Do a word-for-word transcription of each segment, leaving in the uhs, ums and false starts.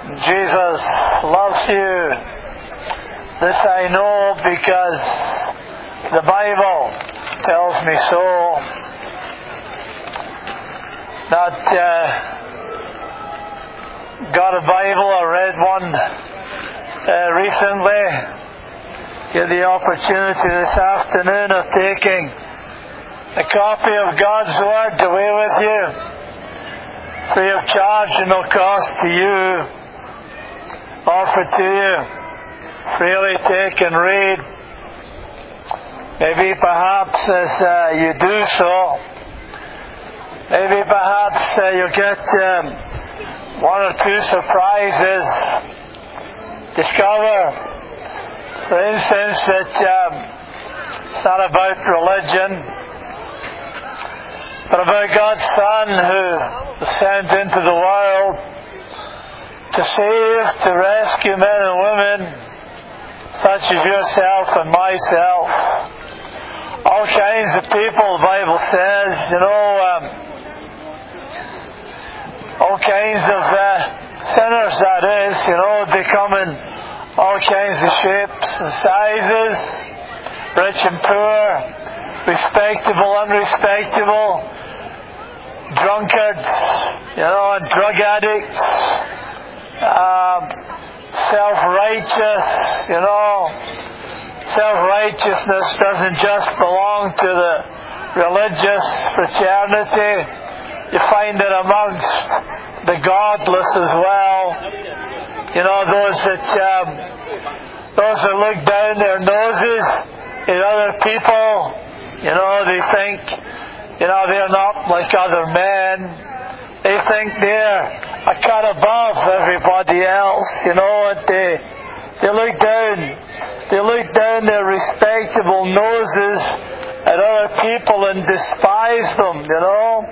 Jesus loves you. This I know because the Bible tells me so. Not uh, got a Bible. I read one uh, recently. Get the opportunity this afternoon of taking a copy of God's Word away with you, free of charge and no cost to you, offered to you. Freely take and read. Maybe perhaps as uh, you do so, maybe perhaps uh, you'll get um, one or two surprises. Discover, for instance, that um, it's not about religion, but about God's Son who was sent into the world to save, to rescue men and women such as yourself and myself. All kinds of people, the Bible says, you know, um, all kinds of uh, sinners, that is, you know, they come in all kinds of shapes and sizes, rich and poor, respectable, unrespectable, drunkards, you know, and drug addicts, um, self-righteous, you know. Self-righteousness doesn't just belong to the religious fraternity. You find it amongst the godless as well. You know, those that um, those that look down their noses at other people. You know, they think, you know, they're not like other men. They think they're a cut above everybody else, you know, and they, they look down, they look down their respectable noses at other people and despise them, you know.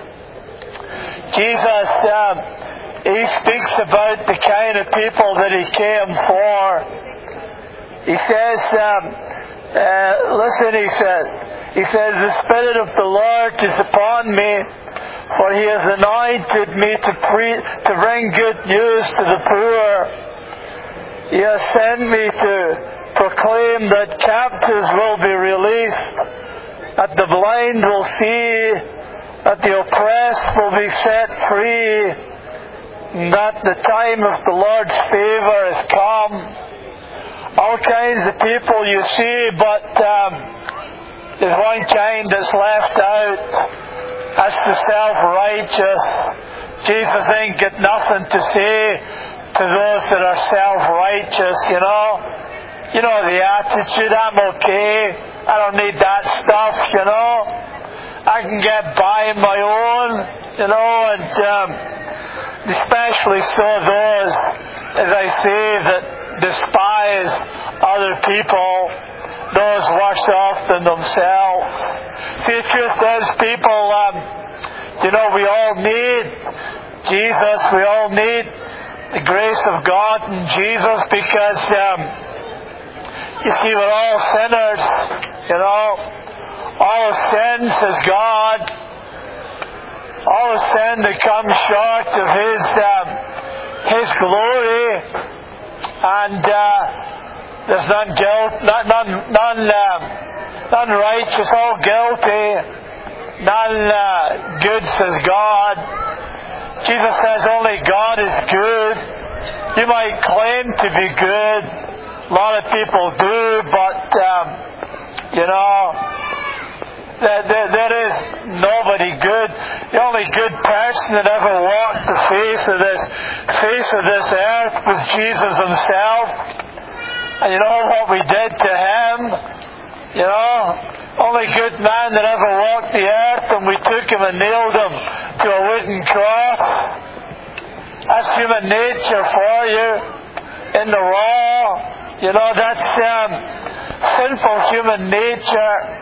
Jesus, um, He speaks about the kind of people that He came for. He says, um, uh, listen, He says, He says, the Spirit of the Lord is upon me, for He has anointed me to pre- to bring good news to the poor. He has sent me to proclaim that captives will be released, that the blind will see, that the oppressed will be set free, and that the time of the Lord's favour has come. All kinds of people you see, but um, there's one kind that's left out. That's the self-righteous. Jesus ain't got nothing to say to those that are self-righteous, you know. You know the attitude, I'm okay. I don't need that stuff, you know. I can get by on my own, you know, and um, especially so those, as I say, that despise other people, those worse off than themselves. See, the truth is, people, um, you know, we all need Jesus. We all need the grace of God in Jesus because, um, you see, we're all sinners, you know. All have sinned, says God. All have sinned that come short of His, um, His glory. And uh, there's none guilt, none, none, none, um, none righteous, all guilty, none uh, good, says God. Jesus says only God is good. You might claim to be good. A lot of people do, but um, you know, there, there, there is nobody good. The only good person that ever walked the face of this face of this earth was Jesus Himself. And you know what we did to Him? You know, only good man that ever walked the earth, and we took Him and nailed Him to a wooden cross. That's human nature for you. In the raw, you know, that's um, sinful human nature.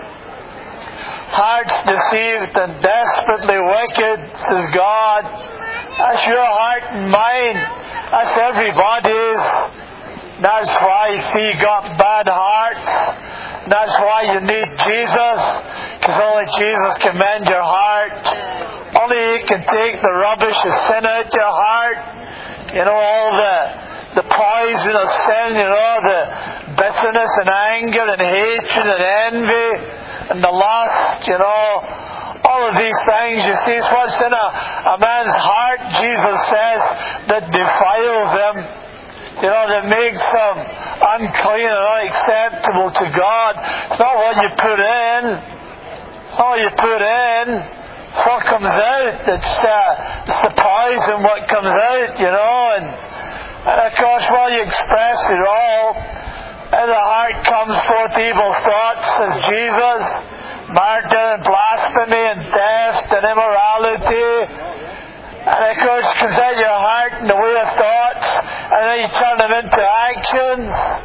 Hearts deceived and desperately wicked, says God. That's your heart and mine. That's everybody's. That's why you see you got bad hearts. That's why you need Jesus, because only Jesus can mend your heart. Only He can take the rubbish of sin out your heart, You know, all the, the poison of sin, you know, the bitterness and anger and hatred and envy and the lust, you know, all of these things, you see, it's what's in a, a man's heart, Jesus says, that defiles him. You know, that makes him unclean and unacceptable to God. It's not what you put in. It's not what you put in. It's what comes out. It's, uh, it's the poison what comes out, you know. And, and of course, while you express it all, and the heart comes forth evil thoughts, says Jesus, murder and blasphemy and theft and immorality. And of course, it comes out of your heart in the way of thoughts, and then you turn them into action.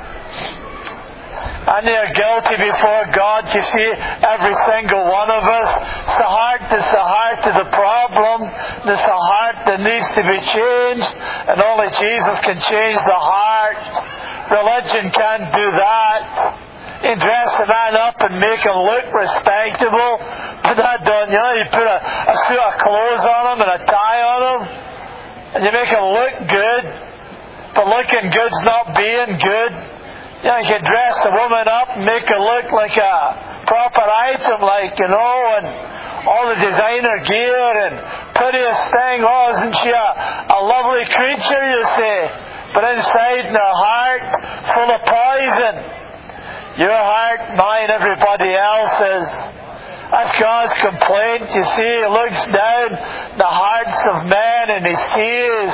And you're guilty before God. You see, every single one of us. It's the heart that's the heart of the problem. It's the heart that needs to be changed. And only Jesus can change the heart. Religion can't do that. You can dress a man up and make him look respectable. But that don't, you know, you put a, a suit of clothes on him and a tie on him. And you make him look good. But looking good's not being good. You know, you can dress a woman up and make her look like a proper item, like, you know, and all the designer gear and prettiest thing. Oh, isn't she a, a lovely creature, you say? But inside in her heart, full of poison. Your heart, mine, everybody else's. That's God's complaint. You see, He looks down the hearts of men and He sees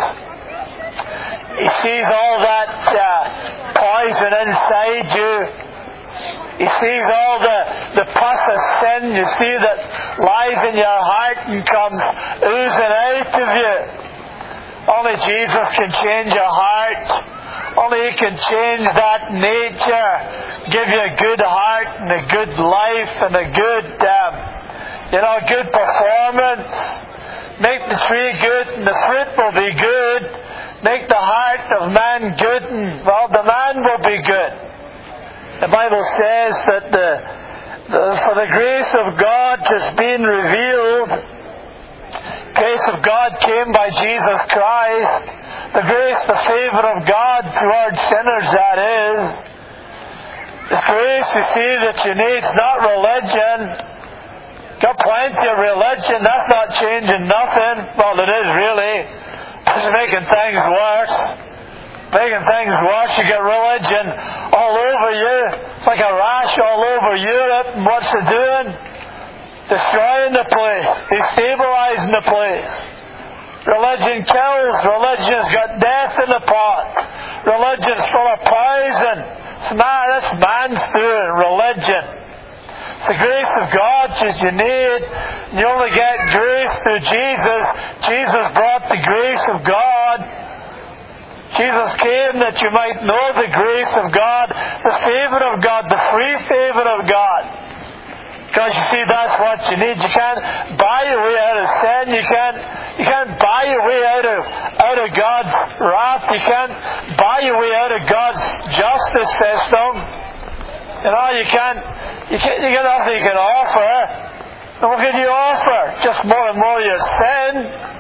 He sees all that uh, poison inside you. He sees all the, the pus of sin, you see, that lies in your heart and comes oozing out of you. Only Jesus can change your heart. Only He can change that nature. Give you a good heart and a good life and a good, um, you know, good performance. Make the tree good and the fruit will be good. Make the heart of man good and, well, the man will be good. The Bible says that the, the for the grace of God has been revealed. The grace of God came by Jesus Christ. The grace, the favour of God towards sinners, that is. This grace, you see, that you need, it's not religion. Got plenty of religion, that's not changing nothing. Well, it is really. It's making things worse. Making things worse. You get religion all over you. It's like a rash all over Europe. And what's it doing? Destroying the place. Destabilizing the place. Religion kills. Religion has got death in the pot. Religion's full of poison. It's man, that's man's doing, religion. It's the grace of God that you need. You only get grace through Jesus. Jesus brought the grace of God. Jesus came that you might know the grace of God, the favour of God, the free favour of God. Because you see, that's what you need. You can't buy your way out of sin. You can't, you can't buy your way out of, out of God's wrath. You can't buy your way out of God's justice system. You know, you can't, you can't, you got nothing you can offer. And what can you offer? Just more and more your sin.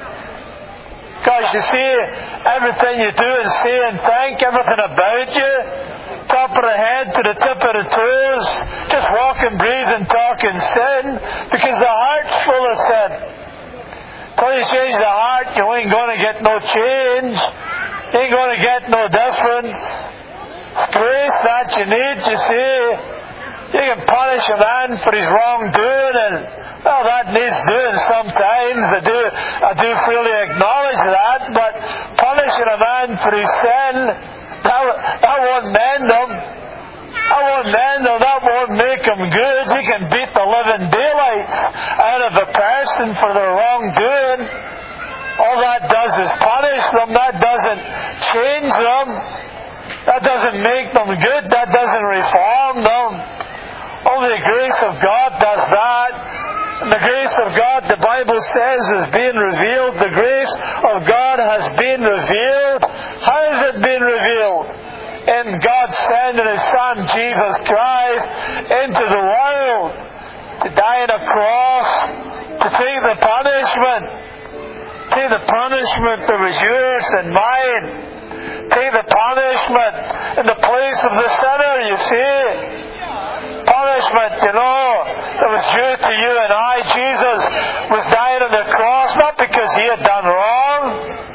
Because you see, everything you do and say and think, everything about you, top of the head to the tip of the toes, just walk and breathe and talk in sin, because the heart's full of sin. Until you change the heart, you ain't going to get no change. You ain't going to get no difference. It's grace that you need, you see. You can punish a man for his wrongdoing, and, well, that needs doing sometimes. I do, I do freely acknowledge that, but punishing a man for his sin, that, that won't mend him. That won't mend him. That won't make him good. You can beat the living daylights out of a person for their wrongdoing. All that does is punish them. That doesn't change them. That doesn't make them good. That doesn't reform them. Only the grace of God does that. And the grace of God, the Bible says, is being revealed. The grace of God has been revealed. How has it been revealed? In God sending His Son, Jesus Christ, into the world to die on a cross, to take the punishment, Take the punishment that was yours and mine. Take the punishment in the place of the sinner, you see. Punishment, you know, that was due to you and I. Jesus was dying on the cross, not because He had done wrong,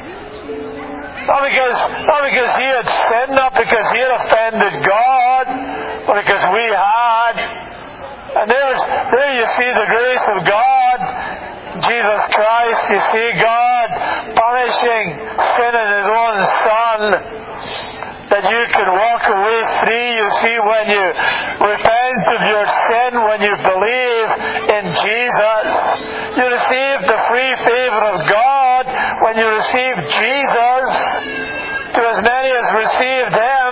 not because, not because He had sinned, not because He had offended God, but because we had. And there's, there you see the grace of God. Jesus Christ, you see God punishing sin in His own Son, that you can walk away free. You see, when you repent of your sin, when you believe in Jesus, you receive the free favor of God. When you receive Jesus, to as many as received Him,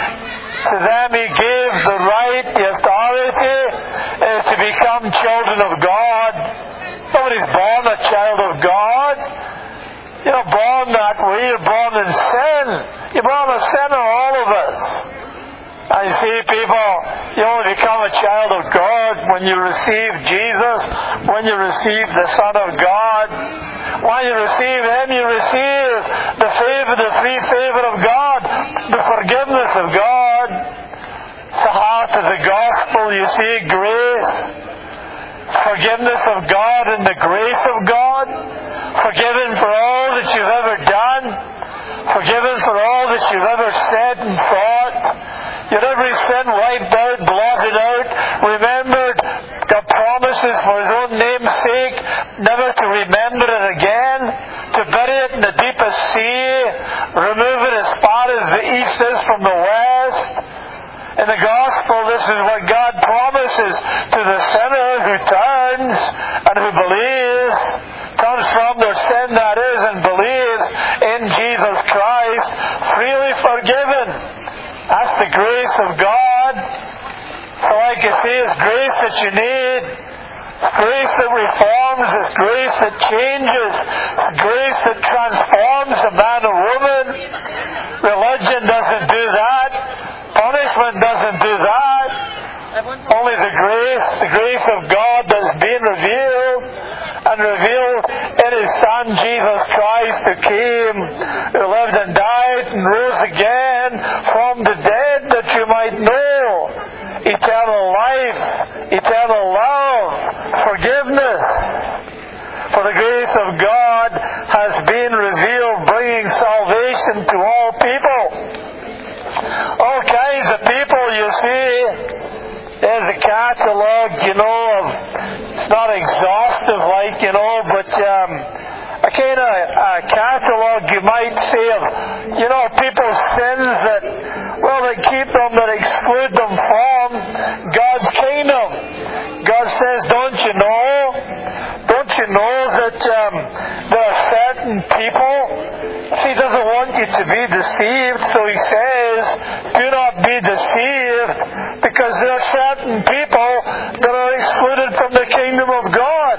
to them He gave the right, the authority uh, to become children of God. Nobody's born a child of God. You're not born that way. You're born in sin. You're born a sinner, all of us. And you see, people, you only become a child of God when you receive Jesus, when you receive the Son of God. When you receive Him, you receive the favor, the free favor of God, the forgiveness of God. It's the heart of the gospel, you see, grace. Forgiveness of God and the grace of God. Forgiven for all that you've ever done. Forgiven for all that you've ever said and thought. Your every sin wiped out, blotted out, remembered. God promises for His own name's sake never to remember it again, to bury it in the deepest sea, remove it as far as the east is from the west. In the gospel, this is what God promises to the sinner who turns and who believes, turns from their sin, that is, and believes in Jesus Christ, freely forgiven. That's the grace of God. So like you see, it's grace that you need. It's grace that reforms. It's grace that changes. It's grace that transforms a man or woman. Religion doesn't do that. Punishment doesn't do that. Only the grace, the grace of God that's been revealed, and revealed in His Son Jesus Christ, who came, who lived and died and rose again from the dead, that you might know eternal life, eternal love, forgiveness. For the grace of God has been revealed, bringing salvation to all people. All kinds of people, you see. There's a catalogue, you know, of, it's not exhaustive like, you know, but um, a kind of a catalogue, you might say, of, you know, people's sins that, well, that keep them, that exclude them from God's kingdom. God says, don't you know? Don't you know that um, there are certain people? See, He doesn't want you to be deceived, so He says, do not be deceived, because there are certain people that are excluded from the kingdom of God.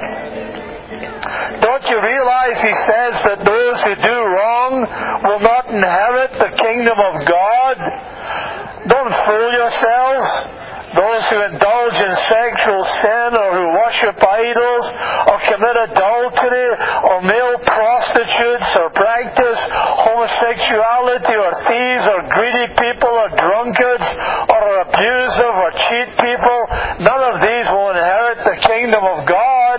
Don't you realize He says that those who do wrong will not inherit the kingdom of God? Don't fool yourselves. Those who indulge in sexual sin, or who worship idols, or commit adultery, or male prostitutes, or practice homosexuality, or thieves, or greedy people, or drunkards, or are abusive, or cheat people, none of these will inherit the kingdom of God.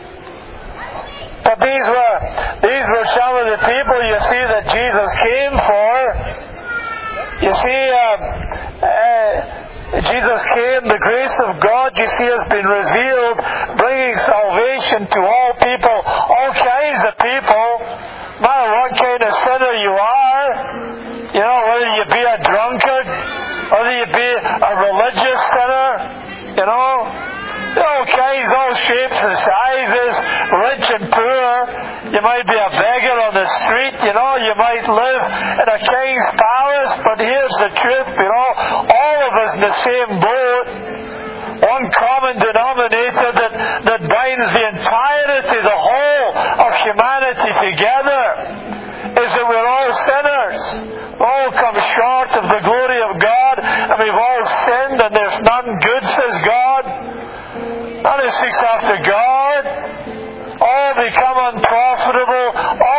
But these were, these were some of the people, you see, that Jesus came for. You see, um, uh, Jesus came, the grace of God, you see, has been revealed, bringing salvation to all people, all kinds of people, no matter what kind of sinner you are. You know, whether you be a drunkard, whether you be a religious sinner, you know, all kinds, all shapes and sizes, rich and poor. You might be a beggar on the street, you know, you might live in a king's palace, but here's the truth, you know, all of us in the same boat. One common denominator that, that binds the entirety, the whole of humanity together, is that we're all sinners. We all come short of the glory of God, and we've all sinned, and there's none good, says God. None who seeks after God. All become unprofitable. All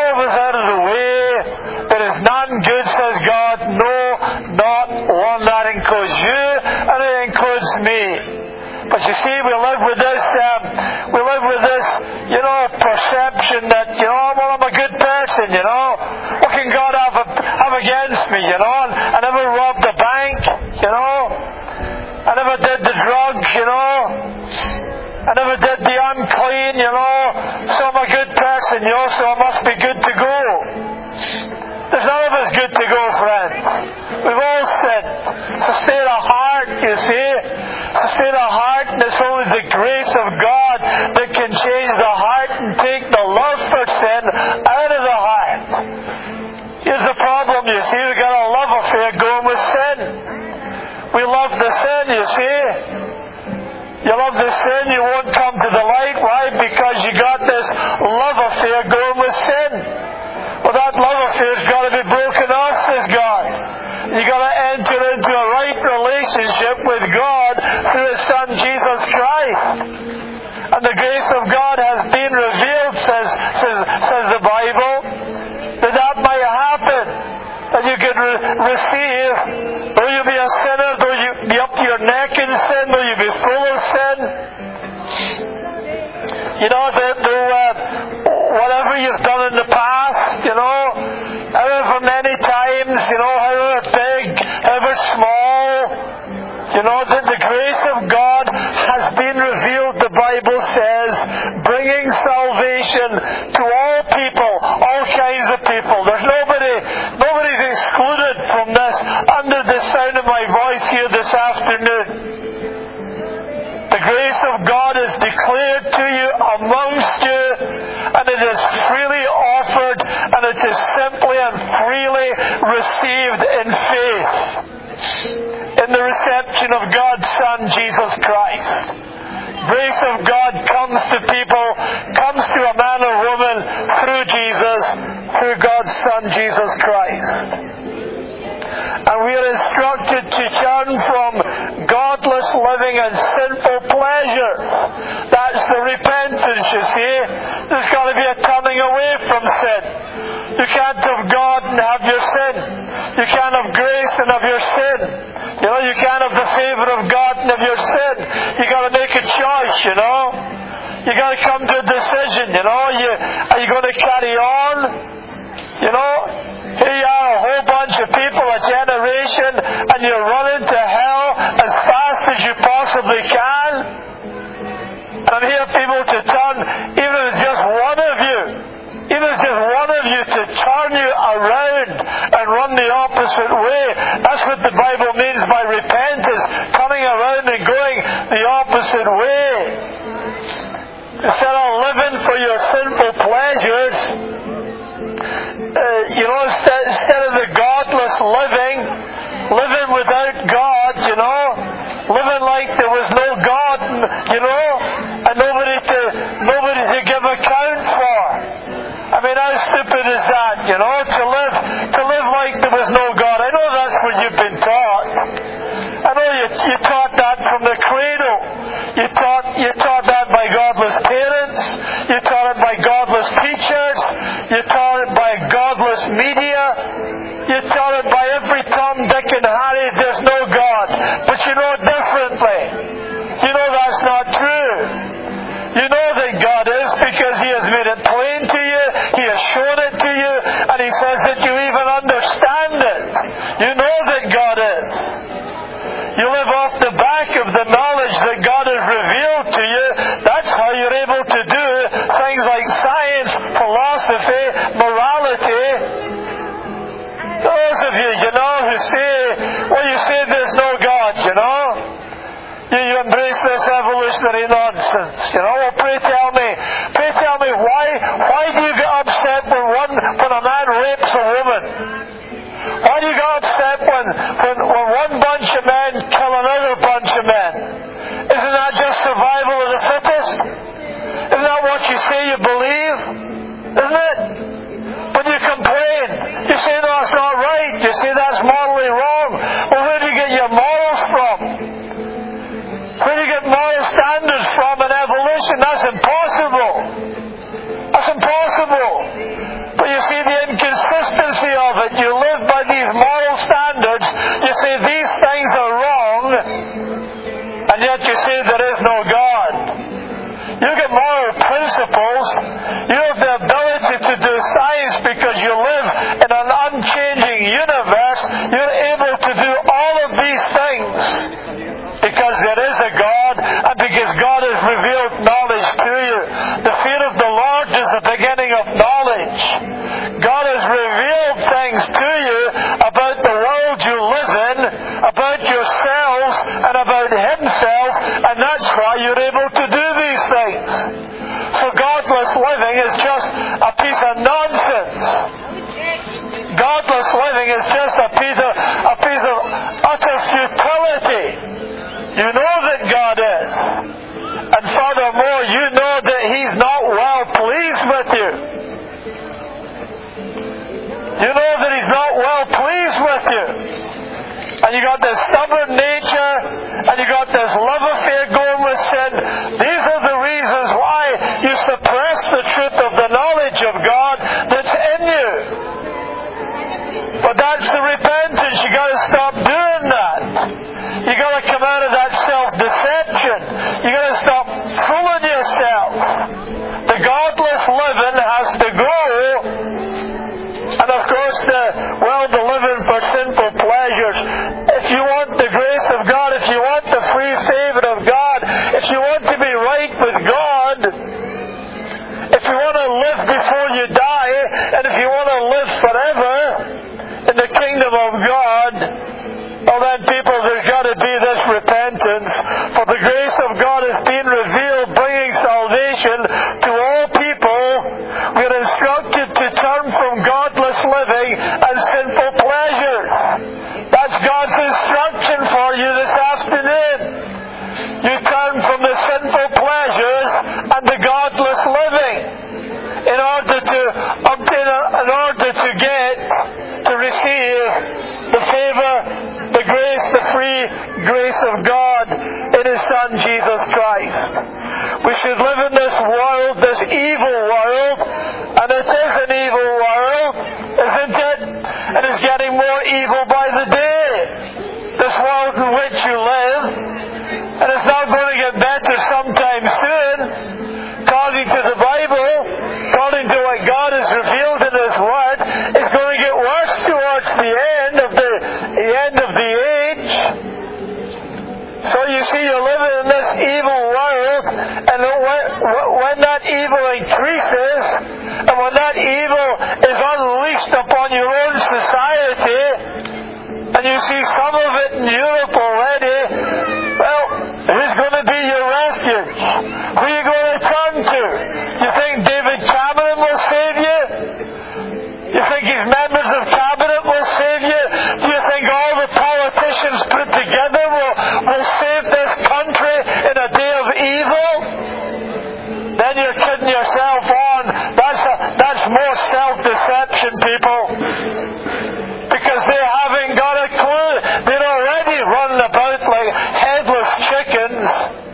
But you see, we live with this, um, we live with this, you know, perception that, you know, well, I'm a good person, you know. What can God have, have against me, you know? And I never robbed a bank, you know. I never did the drugs, you know. I never did the unclean, you know. So I'm a good person, you know, so I must be good to go. There's none of us good to go, friends. We've all sinned. It's a state of heart, you see. It's a state of heart, and it's only the grace of God that can change the heart and take the love for sin out of the heart. Here's the problem, you see. We've got a love affair going with sin. We love the sin, you see. You love the sin, you won't come to the light. Why? Because you got this love affair going with sin. Well, that love affair's got to be broken off, says God. You've got to enter into a right relationship with God through His Son, Jesus Christ. And the grace of God has been revealed, says, says, says the Bible, that that might happen. That you can re- receive, though you be a sinner, though you be up to your neck in sin, though you be full of sin. You know, the, the, uh, whatever you've done in the past, you know, however many times, you know, however big, however small, you know, that the grace of God has been revealed, the Bible says, bringing salvation to all people, all kinds of people. There's nobody, nobody's excluded from this under the sound of my voice here this afternoon. The grace of God is declared to you amongst you, and it is freely offered, and it is simply and freely received in faith, in the reception of God's Son, Jesus Christ. Grace of God comes to people, comes to a man or woman through Jesus, through God's Son, Jesus Christ. And we are instructed to turn from godless living and sinful pleasures. That's the repentance, you see. There's got to be a turning away from sin. You can't have God and have your sin. You can't have grace and have your sin. You know, you can't have the favour of God and have your sin. You got to make a choice, you know. You got to come to a decision, you know. You, are you going to carry on? You know, here you are, a whole bunch of people, a generation, and you're running to hell as fast as you possibly can. And I'm here, people, to turn, even if it's just one of you, even if it's just one of you, to turn you around and run the opposite way. That's what the Bible means by repentance, turning around and going the opposite way. Instead of living for your sinful pleasures, Uh, you know, instead, instead of the godless living, living without God, you know, living like there was no God, you know, and nobody to nobody to give account for. I mean, how stupid is that, you know, to live to live like there was no God? I know that's what you've been taught. I know you you taught that from the cradle. You taught you taught that by godless parents. You taught it by godless teachers. You taught it by godless media. You taught it by every Tom, Dick and Harry. There's no God. But you know it differently. You know that's not true. You know that God is because He has made it plain to you. He has shown it to you. And He says that you even understand it. You know that God is. You live off the back of the knowledge that God has revealed to you. That's how you're able to do things like science, philosophy, morality. Those of you, you know, who say, well, you say there's no God, you know. You, you embrace this evolutionary nonsense, you know. Well, pray tell me, pray tell me, why, why do you get upset when one, when a man rapes a woman? Why do you get upset when, when, when one bunch of men kill another bunch of men? Isn't that just survival of the fittest? Isn't that what you say you believe? Isn't it? But you complain. You say, no, that's not right. You say that's morally wrong. Well, where do you get your morals from? Where do you get moral standards from in evolution? That's impossible. That's impossible. But you see the inconsistency of it. You live by these moral standards. You say these things are wrong, and yet you say there is no You get moral principles. You have the ability to do science because you live in an unchanging universe. You're able to do all of these things because there is a God and because God has revealed knowledge to you. The fear of the Lord is the beginning of knowledge. God has revealed things to you about the world you live in, about yourselves, and about Himself, and that's why you're able to do these things. So godless living is just a piece of nonsense. Godless living is just a piece of, a piece of utter futility. You know that God is. And furthermore, you know that He's not well pleased with you. You know that He's not well pleased with you. And you got this stubborn nature, and you got this love affair going with sin. These are the reasons why you suppress the truth of the knowledge of God that's in you. But that's the repentance. You got to stop doing that. You got to come out of that self-deception. You got to stop fooling yourself. The godless living has to go. And of course, the, well, the living for sinful pleasures. If you want the grace of God, if you want the free favor of God, if you want to be right with God, if you want to live before you die, and if you want to live forever in the kingdom of God, well then, people, there's got to be this repentance. For the grace of God has been revealed, bringing salvation to all people. We're instructed to turn from godless living and sinful pleasures. That's God's instruction for you this afternoon. You turn from the sinful pleasures and the godless living in order to obtain, in order to get, to receive the favor, the grace, the free grace of God in His Son, Jesus Christ. We should live in this world, this evil world, and it is an evil world, isn't it? It is getting more evil by the day. This world in which you live, and it's not going to get better sometime soon. According to the Bible, according to what God has revealed in His Word, it's going to get worse towards the end of the, the end of the age. So you see, you're living in this evil world, and when, when that evil increases, and when that evil is unleashed upon your own society, and you see some of it in Europe already, well, who's going to be your refuge? Who are you going to turn to? You think David Cameron will save you? You think his members of cabinet will save you? Do you think all the politicians put together will, will save this country in a day of evil? Then you're kidding yourself on. That's, a, that's more self-deception, people. Because they haven't got a clue. They're already running about like headless chickens.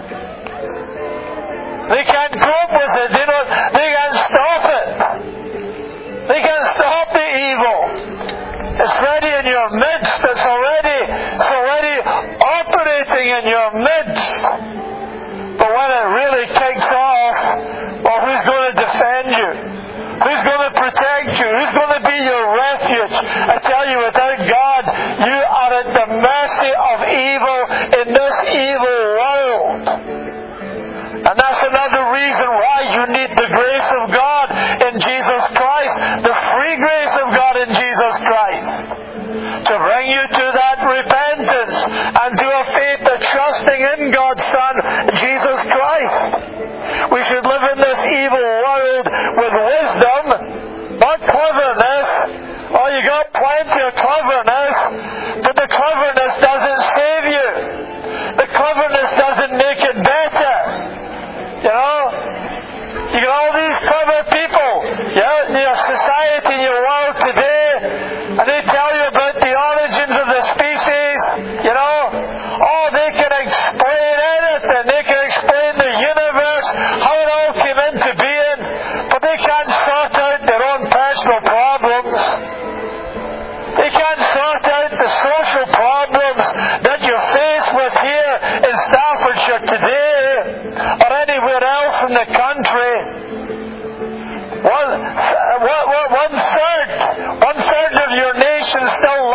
They can't cope with it. They, don't, they can't stop it. They can't stop the evil. It's ready in your midst. It's already, it's already operating in your midst. But when it really takes off, well, who's going to defend you? Who's going to protect you? Who's going to be your refuge? I tell you, without God, you are at the mercy of evil in this evil world. And that's another reason why you need the grace of God in Jesus Christ, the free grace of God in Jesus Christ, to bring you to that repentance and to a faith of trusting in God's Son, Jesus Christ. We should live in this evil world with wisdom, not cleverness. Oh, you got plenty of cleverness, but the cleverness doesn't save you. The cleverness doesn't make it better. You know? You got all these clever people, yeah, in your society, in your world today, and they tell you about the origins of the species, you know,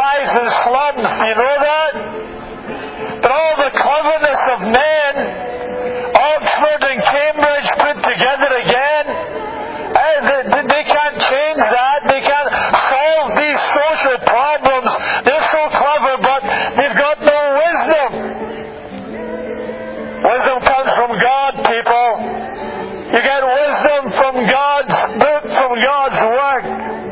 lives in slums. Do you know that? But all the cleverness of men, Oxford and Cambridge put together again, eh, they, they can't change that. They can't solve these social problems. They're so clever, but they've got no wisdom. Wisdom comes from God, people. You get wisdom from God's book, from God's Word.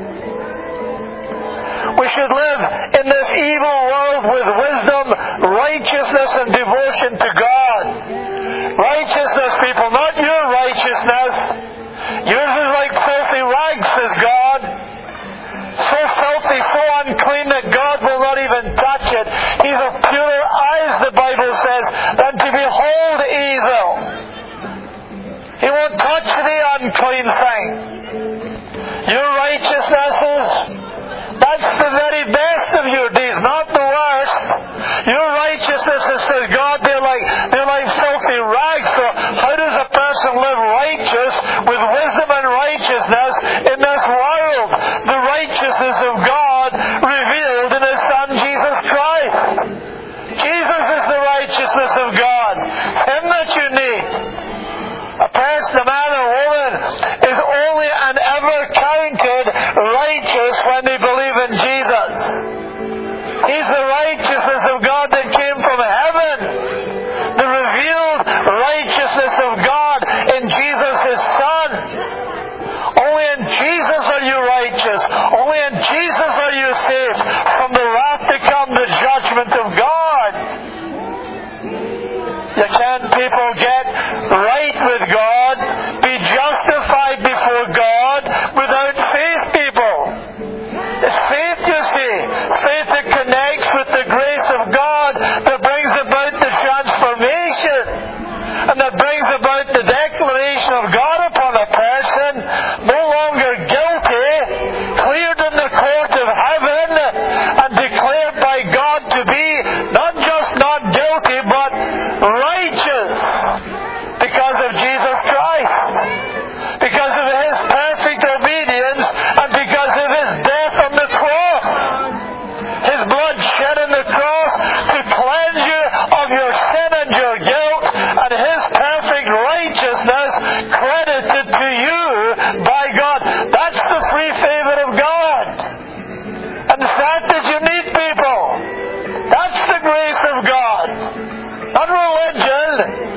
We should live in this evil world with wisdom, righteousness, and devotion to God. Righteousness, people, not your righteousness. Yours is like filthy rags, says God. So filthy, so unclean that God will not even touch it. He's of purer eyes, the Bible says, than to behold evil. He won't touch the unclean thing. Your righteousnesses, that's the very best of your deeds, not the worst. Your righteousnesses, says God, they're like, they're like filthy rags. So how does a person live righteous with wisdom and righteousness in this world? The righteousness of God revealed in His Son, Jesus Christ. Jesus is the righteousness of God. It's Him that you need. A person, a man or woman, is only and ever counted righteous when they believe in Jesus. He's the righteousness of God that came from heaven. The revealed righteousness of God in Jesus, His Son. Only in Jesus are you righteous. Only in Jesus are you saved from the wrath to come, the judgment of God. You can't, people, get right with God, be justified before God without faith, people. It's faith, you see. Faith that connects with the grace of God that brings about the transformation and that brings about the declaration of God upon a person, no longer guilty, cleared in the court of heaven and declared by God to be not just not guilty, but righteous because of Jesus Christ, because of His perfect obedience, and because of His death on the cross. His blood shed on the cross to cleanse you of your sin and your guilt, and His perfect righteousness credited to you by God. That's the free favor of God. And the fact that you need people, that's the grace of God. Not religion.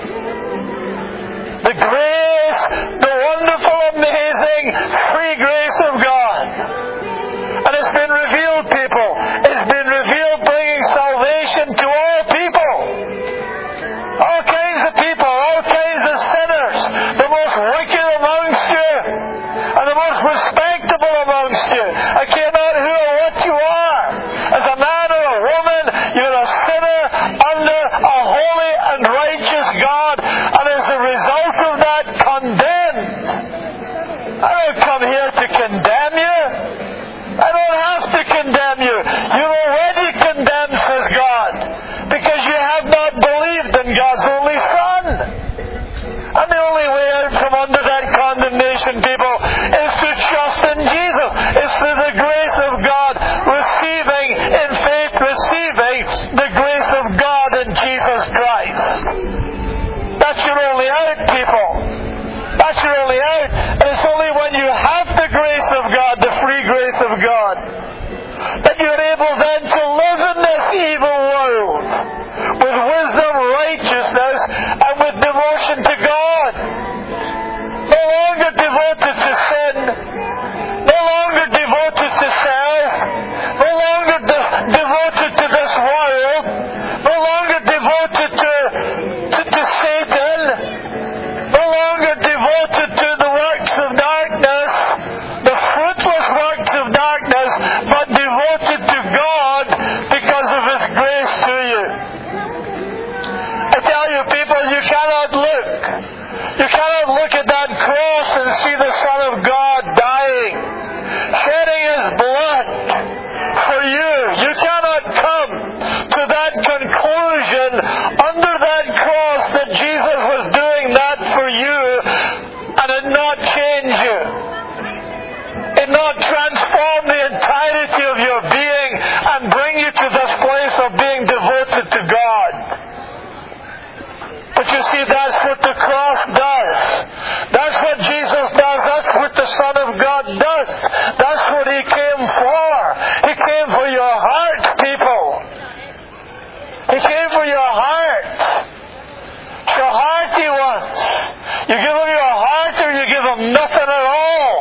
The grace, the wonderful, amazing, free grace of God. And it's been revealed, people. It's been revealed bringing salvation to all people. All kinds of people, all kinds of sinners. The most wicked amongst you, and the most respectable amongst you. I care not who or what you are. As a man or a woman, you're a sinner under a holy and righteous God, and as a result of that, condemned. I don't come here to condemn you. I don't have to condemn you. You're already condemned, says God, because you have not believed in God's only Son. And the only way out from under that condemnation, people, is to trust in Jesus. It's through the grace of God, receiving in faith, receiving the grace of God in Jesus Christ. That's your only out, people. That's your only out. And it's only when you have the grace of God, the free grace of God, that you're able then to live in this evil world with wisdom, righteousness, and with devotion to God. No longer devoted to sin. No longer devoted to self. No longer de- devoted to this world. No longer devoted to, to, to Satan. No longer devoted to the works of darkness, the fruitless works of darkness, but devoted to God because of His grace to you. I tell you, people, you cannot look. You cannot look at that cross and see the Son of bring you to this place of being devoted to God. But you see, that's what the cross does. That's what Jesus does. That's what the Son of God does. That's what He came for. He came for your heart, people. He came for your heart. It's your heart He wants. You give Him your heart or you give Him nothing at all.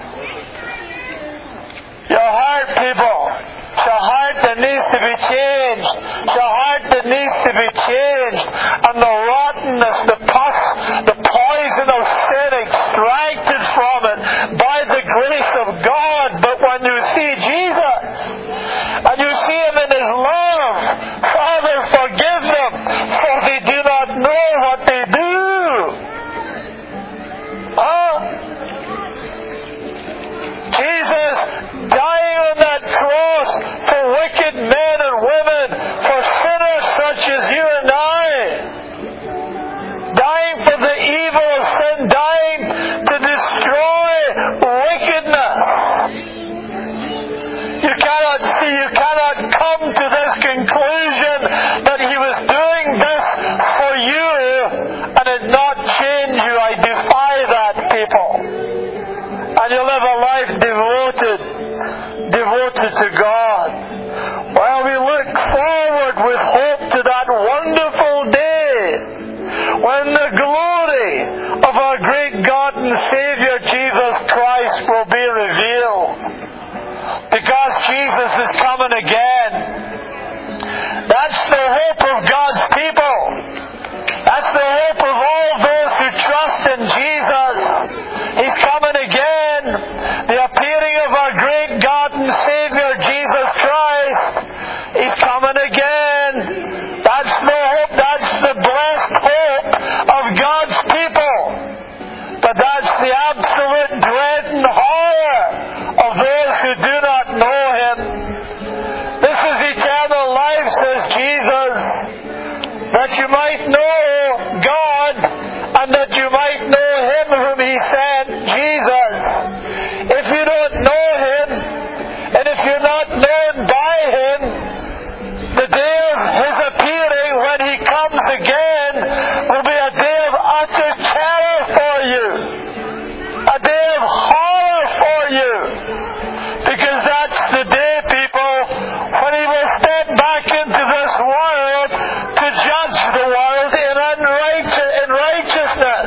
Your heart, people. It's a heart that needs to be changed. It's a heart that needs to be changed. And the rottenness, the pus, the poison of sin extracted from it by the grace of God. But when you see Jesus, and you see Him in His love, Father, forgive them, for they do not know what they do. Huh? Jesus dying on that cross for wicked men and women, for sinners such as you and I, dying for the evil of sin, dying to destroy wickedness. You cannot see, you cannot come to this conclusion that He was doing this for you and it not change you. I defy that, people. And you live a life devoted, devoted to God. Well, we look forward with hope to that wonderful day when the glory of our great God and Savior Jesus Christ will be revealed. Because Jesus is coming again. That's the hope of God's people. That's the hope of all those who trust in Jesus. He's coming again. The appearing of our great God and Savior Jesus Christ. He's coming again. That's the hope. That's the blessed hope of God's people. But that's the absolute dread and horror of those who do not know Him. This is eternal life, says Jesus, that you might know God and that you might know Him whom He sent, Jesus. If you don't know Him, and if you're not known by Him, the day of His appearing, when He comes again, will be a day of utter terror for you. A day of horror for you. Because that's the day, people, when He will step back into this world to judge the world in, unrighteous, in righteousness.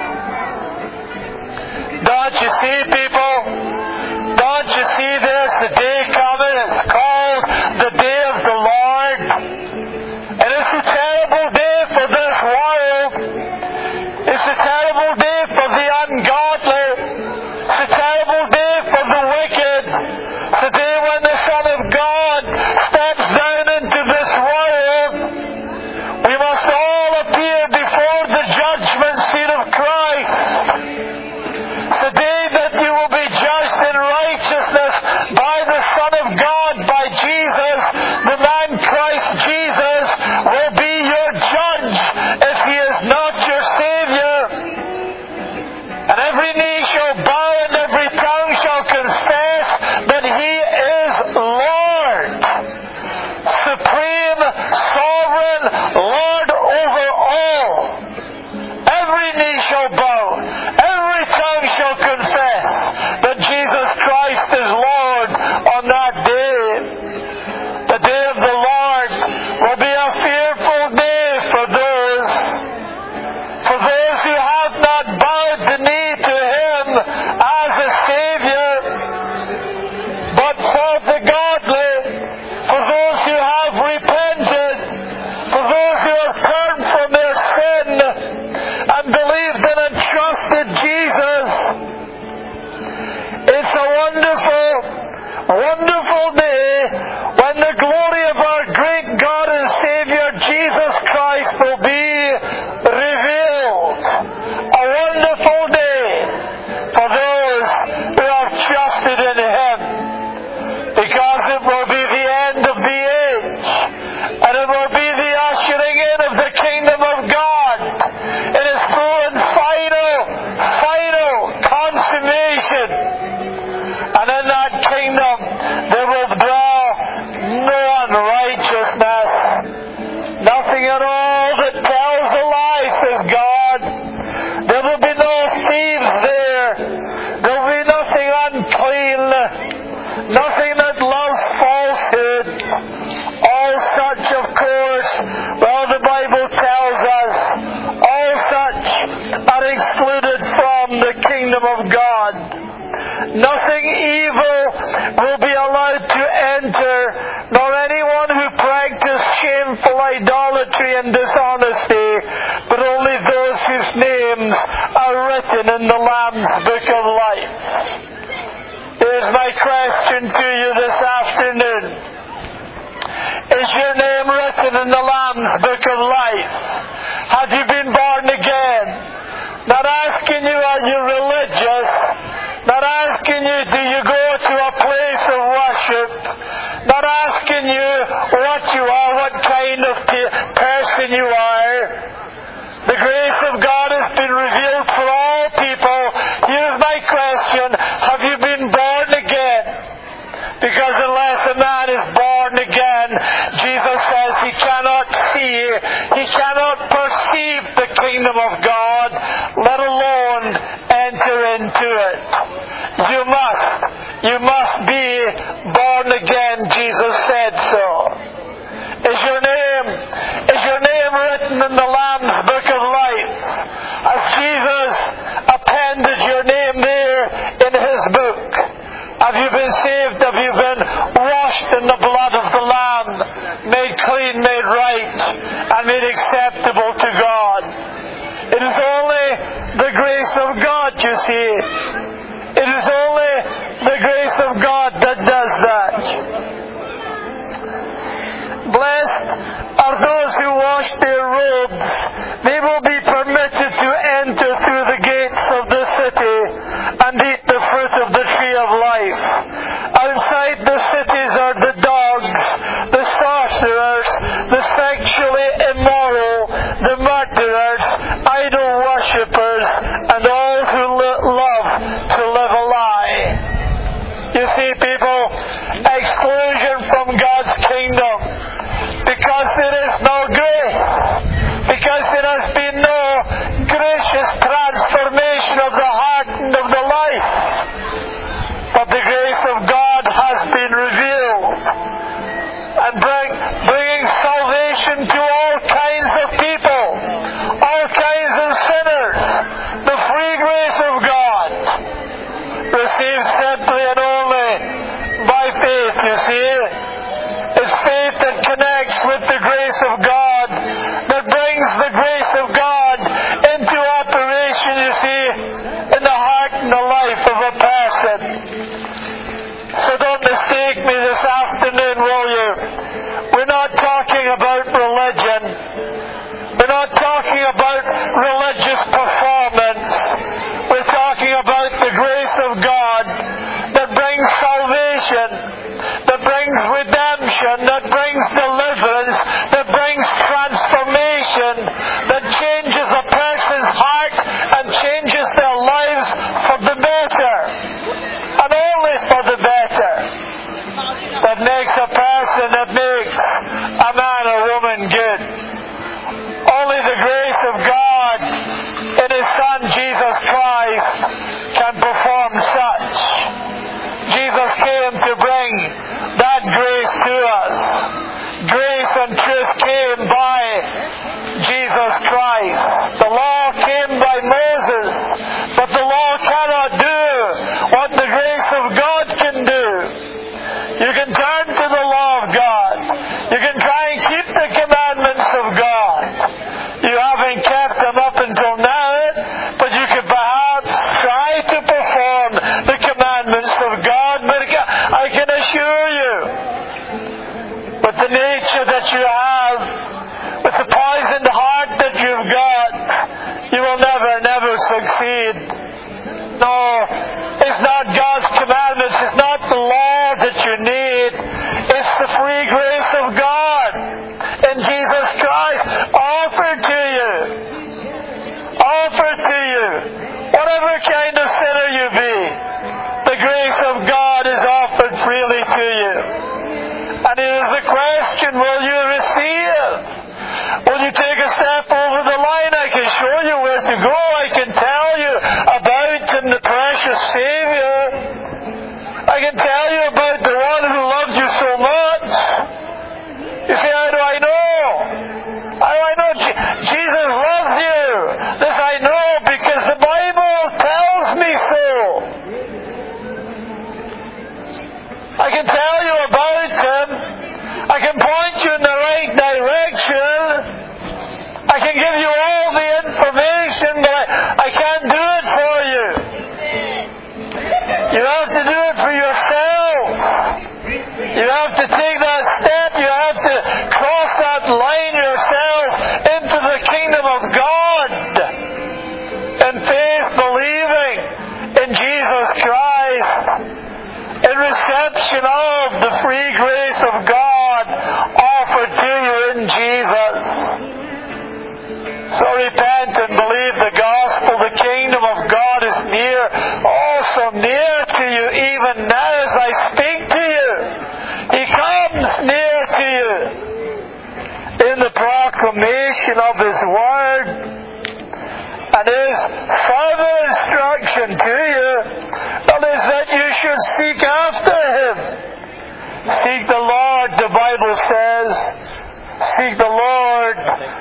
Don't you see, people? Don't you see this? The day coming. It's called the day of the Lord. And it's a terrible day for this world. It's a terrible day for the ungodly. It's a terrible day for the wicked. It's a day when the Son of God steps down into this world. We must all appear before the judgment seat of Christ. It's a day that you will be judged in righteousness by the Son of God, by Jesus. The man Christ Jesus will be your judge if He is not your Savior. And every knee shall bow and every tongue shall confess that He is Lord. Supreme, sovereign, Lord over all. Every knee shall bow. Every tongue shall confess that Jesus Christ is Lord on that day. The day of the Lord will be a fearful day for those, for those who have not bowed the knee to Him as a Savior, but for the godly, for those who have repented, for those who have turned from their sin and believed and entrusted Jesus. It's a wonderful, wonderful day when the glory of our great God and Savior Jesus Christ will be revealed. A wonderful day for those who have trusted in Him, because it will be the end of the age, and it will be the ushering in of the kingdom of God in its full and final, final consummation. And in that kingdom there will dwell no unrighteousness. Nothing at all that tells a lie, says God. There will be no thieves there. There will be nothing unclean. Nothing that loves falsehood. All such, of course, well, the Bible tells us, all such are excluded from the kingdom of God. Nothing evil will be allowed to enter, nor anyone who practices shameful idolatry and dishonesty, but only those whose names are written in the Lamb's Book of Life. Here's my question to you this afternoon. Is your name written in the Lamb's Book of Life? Have you been born again? Not asking you, are you religious? Not asking you, do you go to a place of worship? Not asking you what you are, what kind of pe- person you are. The grace of God has been revealed for all people. Here's my question. Have you been born again? Because unless a man is born again, Jesus says he cannot see, he cannot perceive the kingdom of God, let alone enter into it. You must, you must be born again, Jesus said so. Is your name, is your name written in the Lamb's Book of Life? Has Jesus appended your name there in His book? Have you been saved? Have you been washed in the blood of the Lamb, made clean, made right, and made acceptable to God? It is only the grace of God, you see. It is only the grace of God that does that. Blessed are those who wash their robes. They will be permitted to enter through the gates of the city and eat the fruit of the tree of life. Outside the cities are the dogs, the sorcerers, the sexually immoral, the murderers, idol worshippers, and all who li- love to live a lie. You see, people, exclusion from God's kingdom. Because there is no grace. Because there has been no gracious transformation of the heart and of the life. But the grace of God has been revealed. And bring, bringing salvation to all kinds of people. All kinds of sinners. The free grace of God. Received simply and only by faith, you see. It's faith that connects with the grace of God, that brings the grace of God into operation, you see, in the heart and the life of a person. So don't mistake me this afternoon, will you? We're not talking about religion. We're not talking about religious performance. We're talking about the grace of God that brings salvation, that brings redemption, that brings deliverance, that brings transformation, that changes a person's heart and changes their lives for the better, and only for the better. That makes a person, that makes a man or woman good. Only the grace of God in His Son Jesus Christ can perform such. Jesus came to bring that grace to us. Grace and truth came by Jesus Christ. The law came by Moses, but the law cannot do what the grace of God can do. You can turn to the law of God. You can try and keep the commandments of God. You haven't kept them up until now, but you could perhaps try to perform the commandments of God. But I can assure you, with the nature that you have, with the poisoned heart that you've got, you will never, never succeed. No, it's not God's commandments, it's not the law that you need, it's the free grace of God in Jesus Christ offered to you. Offered to you. Whatever kind of sinner you be, the grace of God is offered freely to you. And it is the question to go. I can tell you about Him, the precious Savior. I can tell you about the one who loved you so much. You say, how do I know? How do I know Je- Jesus loved you? This I know because the Bible tells me so. I can tell you about Him. I can point you in the right direction. I can give you all the information, but I, I can't do it for you. You have to do it for yourself. You have to take that step. You have to cross that line yourself into the kingdom of God in faith, believing in Jesus Christ, in reception of the free grace of God offered to you in Jesus. So repent and believe the gospel. The kingdom of God is near, also near to you even now as I speak to you. He comes near to you in the proclamation of His Word. And His further instruction to you well, is that you should seek after Him. Seek the Lord, the Bible says. Seek the Lord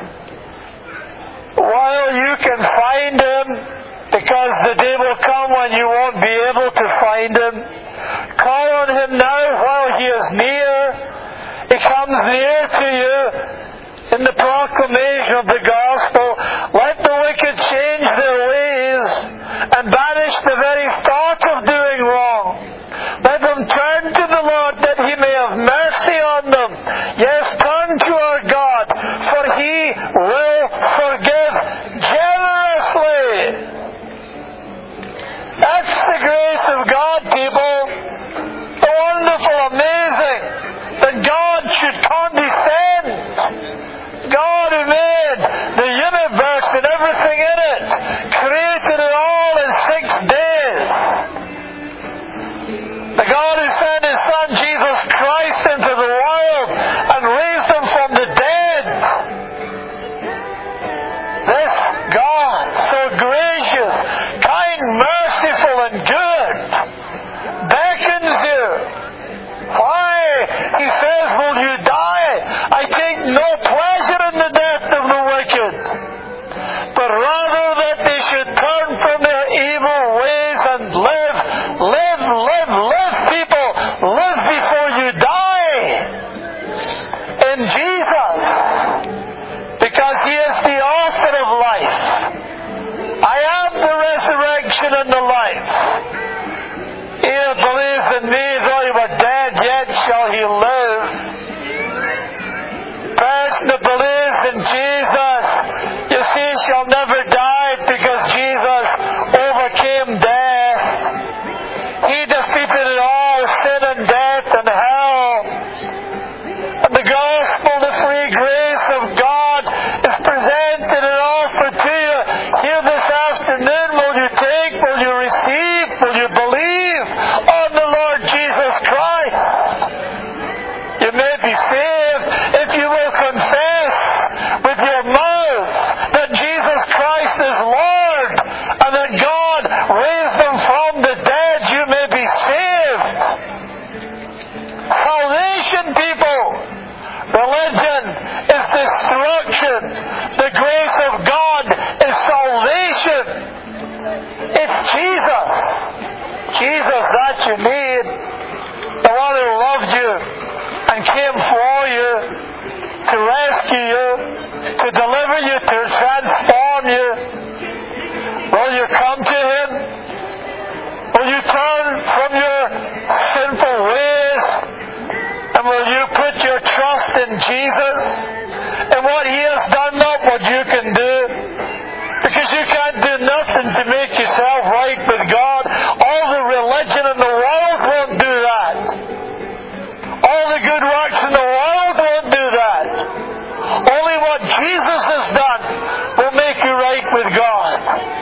while you can find Him, because the day will come when you won't be able to find Him. Call on Him now while He is near. He comes near to you in the proclamation of the gospel. Let the wicked change their ways and banish the very thought of doing wrong. Let them turn to the Lord that He may have mercy on them. Yes, turn to our God, for He will forgive generously. That's the grace of God, people. The wonderful, amazing, that God should condescend. God who made the universe and everything in it, created it all in six days. The God who sent His Son Jesus Christ into the world and raised Him from the dead. This God, so gracious, kind, merciful, and good, beckons you. Why? He says, will you die? I take no pleasure in the death of the wicked, but rather that they should turn from their evil ways and live, live, live, live, people. Live before you die in Jesus, because He is the author of life. I am the resurrection and the life. He that believes in me, though he were dead, yet shall he live. Person that believes in Jesus, you see, shall never die, because Jesus overcame death. He defeated it all, sin and death and hell. And the gospel, the free grace of God, is presented and offered to you here this afternoon. Will you take? Will you receive? Will you believe on the Lord Jesus Christ? You may be saved if you will confess with your mouth that Jesus Christ is Lord and that God raised Him from the dead. You may be saved. Salvation, people. Religion is destruction. The grace of God is salvation. It's Jesus. Jesus that you need. The one who loved you and came for you to rescue you, to deliver you, to transform you. Will you come to Him? Will you turn from your sinful ways? And will you put your trust in Jesus and what He has done, not what you can do? Because you can't do nothing to make yourself right with God. All the religion in the world won't do that. All the good works in the world won't do that. Only what Jesus has done will make you right with God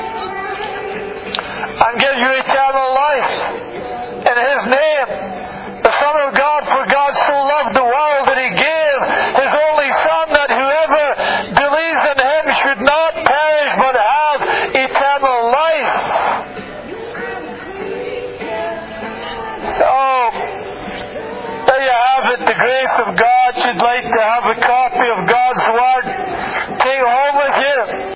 and give you eternal life in His name. The Son of God, for God so loved the world that He gave His only Son, that whoever believes in Him should not perish but have at the grace of God, you'd like to have a copy of God's Word, take home with you.